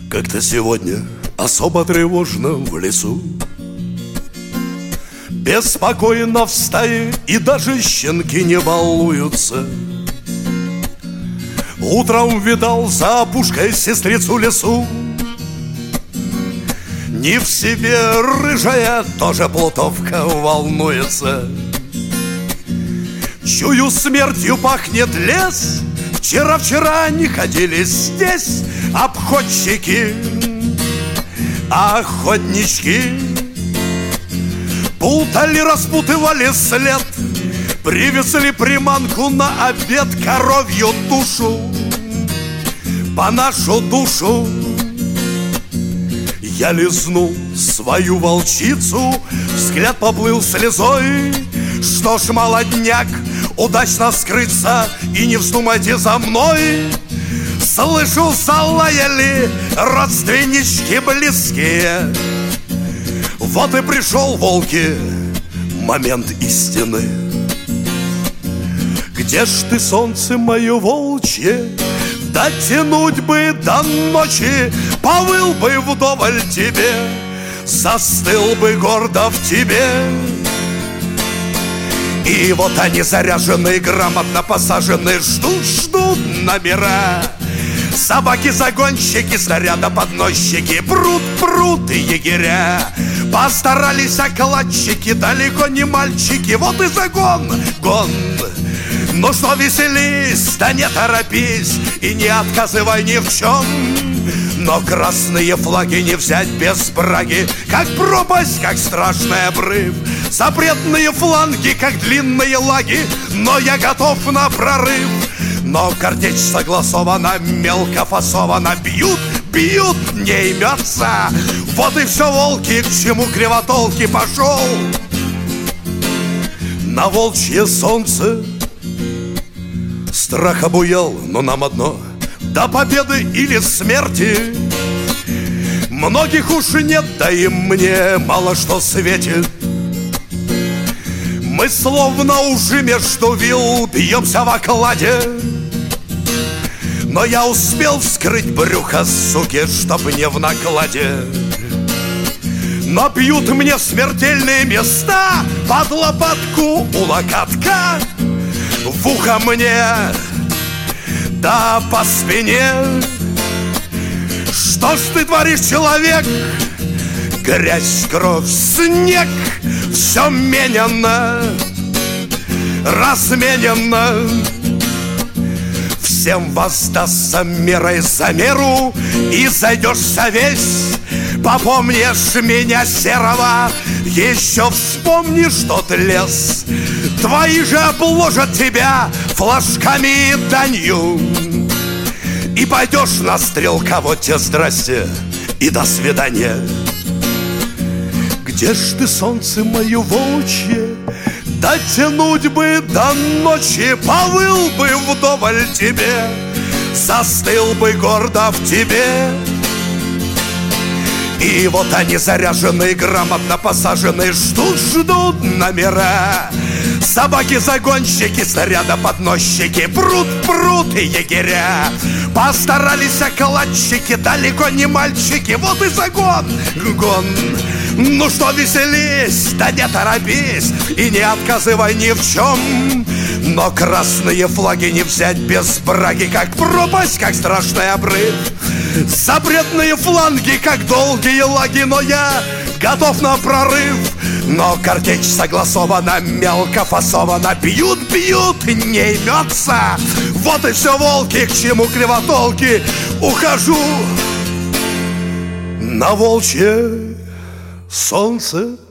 Как-то сегодня особо тревожно в лесу. Беспокойно в стае, и даже щенки не балуются. Утром видал за опушкой сестрицу лесу. Не в себе рыжая, тоже плутовка волнуется. Чую, смертью пахнет лес. Вчера не ходили здесь обходчики, охотнички. Путали, распутывали след, привезли приманку на обед, коровью душу, по нашу душу. Я лизнул свою волчицу, взгляд поплыл слезой. Что ж, молодняк, удачно скрыться и не вздумайте за мной. Слышу, залаяли родственнички близкие. Вот и пришел, волки, момент истины. Где ж ты, солнце мое волчье? Дотянуть бы до ночи, повыл бы вдоволь тебе, застыл бы гордо в тебе. И вот они, заряженные, грамотно посаженные, ждут номера. Собаки-загонщики, снаряда-подносчики, прут и егеря. Постарались окладчики, далеко не мальчики. Вот и загон, гон. Ну что, веселись, да не торопись и не отказывай ни в чем. Но красные флаги не взять без браги, как пропасть, как страшный обрыв. Запретные фланги, как длинные лаги, но я готов на прорыв. Но картечь согласована, мелко фасована, бьют, не имется. Вот и все, волки, к чему кривотолки, пошел на волчье солнце. Страх обуял, но нам одно: до победы или смерти. Многих уж нет, да и мне мало что светит. Мы словно ужи между вил бьемся в окладе. Но я успел вскрыть брюхо, суки, чтоб не в накладе. Но бьют мне смертельные места под лопатку у локотка, в ухо мне, да по спине. Что ж ты творишь, человек? Грязь, кровь, снег, все меняно, разменено. Всем воздастся мерой за меру, и зайдешься весь. Попомнишь меня серого, еще вспомнишь тот лес. Твои же обложат тебя флажками и данью, и пойдешь на стрелка, вот тебе здрасте и до свидания. Где ж ты, солнце мое волчье? Дотянуть бы до ночи, повыл бы вдоволь тебе, застыл бы гордо в тебе. И вот они, заряженные, грамотно посаженные, ждут номера. Собаки-загонщики, снаряда-подносчики, прут и егеря. Постарались окладчики, далеко не мальчики. Вот и загон, гон. Ну что, веселись, да не торопись и не отказывай ни в чем. Но красные флаги не взять без браги, как пропасть, как страшный обрыв. Запретные фланги, как долгие лаги, но я готов на прорыв. Но картечь согласована, мелко фасована, бьют, не имется. Вот и все, волки, к чему кривотолки. Ухожу на волчье солнце.